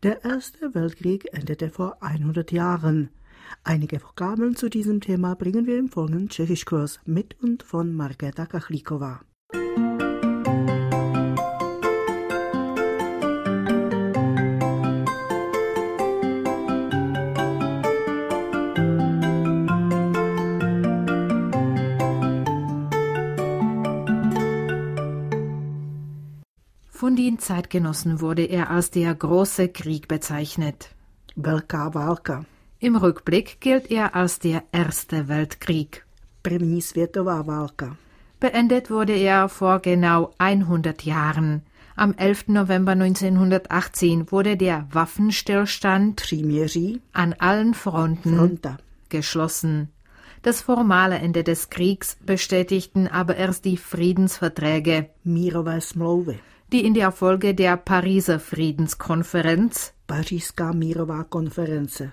Der Erste Weltkrieg endete vor 100 Jahren. Einige Vokabeln zu diesem Thema bringen wir im folgenden Tschechischkurs mit und von Markéta Kachlíková. Von den Zeitgenossen wurde er als der Große Krieg bezeichnet. Velká válka. Im Rückblick gilt er als der Erste Weltkrieg. První světová válka. Beendet wurde er vor genau 100 Jahren. Am 11. November 1918 wurde der Waffenstillstand Příměří an allen Fronten geschlossen. Das formale Ende des Kriegs bestätigten aber erst die Friedensverträge, mírové smlouvy. Die in der Folge der Pariser Friedenskonferenz Pařížská mírová konference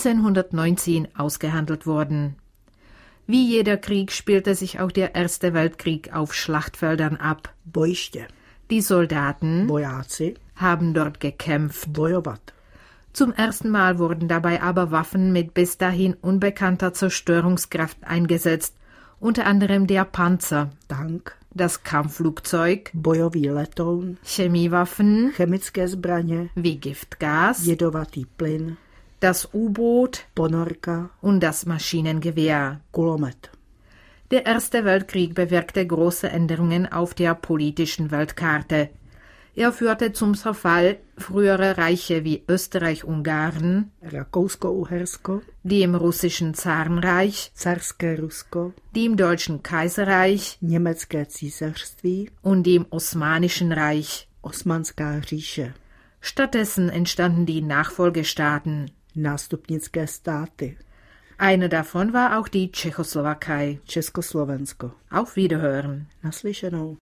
1919 ausgehandelt wurden. Wie jeder Krieg spielte sich auch der Erste Weltkrieg auf Schlachtfeldern ab. Bojiště. Die Soldaten Vojáci haben dort gekämpft. Bojovat. Zum ersten Mal wurden dabei aber Waffen mit bis dahin unbekannter Zerstörungskraft eingesetzt, unter anderem der Panzer, Tank, das Kampfflugzeug, bojový letoun, Chemiewaffen, chemické zbraně, wie Giftgas, jedovatý plyn, das U-Boot, ponorka und das Maschinengewehr. Kulomet. Der Erste Weltkrieg bewirkte große Änderungen auf der politischen Weltkarte. Er führte zum Zerfall früherer Reiche wie Österreich-Ungarn, Rakousko-Uhersko, dem russischen Zarenreich, Carské Rusko, dem deutschen Kaiserreich, Německé císařství und dem Osmanischen Reich. Osmanská říše. Stattdessen entstanden die Nachfolgestaaten. Nástupnické státy. Eine davon war auch die Tschechoslowakei. Československo. Auf Wiederhören. Naslyšenou.